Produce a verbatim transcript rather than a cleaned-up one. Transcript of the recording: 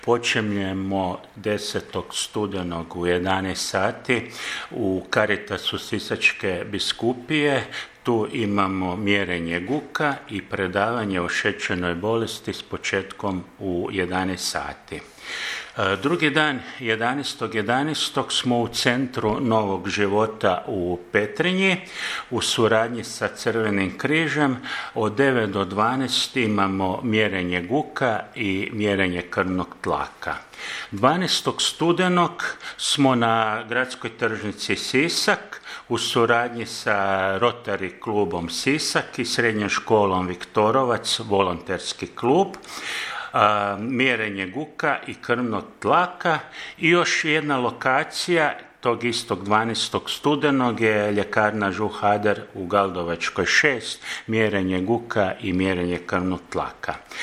Počinjemo desetog studenog u jedanaest sati u Caritasu Sisačke biskupije. Tu imamo mjerenje guka i predavanje o šećernoj bolesti s početkom u jedanaest sati. Drugi dan, jedanaestog jedanaestog smo u Centru Novog života u Petrinji u suradnji sa Crvenim križem. Od devet do dvanaest imamo mjerenje guka i mjerenje krvnog tlaka. dvanaestog studenog smo na Gradskoj tržnici Sisak u suradnji sa Rotary klubom Sisak i Srednjom školom Viktorovac, volonterski klub. A, mjerenje guka i krvnog tlaka. I još jedna lokacija tog istog dvanaestog studenog je ljekarna Žuhader u Galdovačkoj šest, mjerenje guka i mjerenje krvnog tlaka.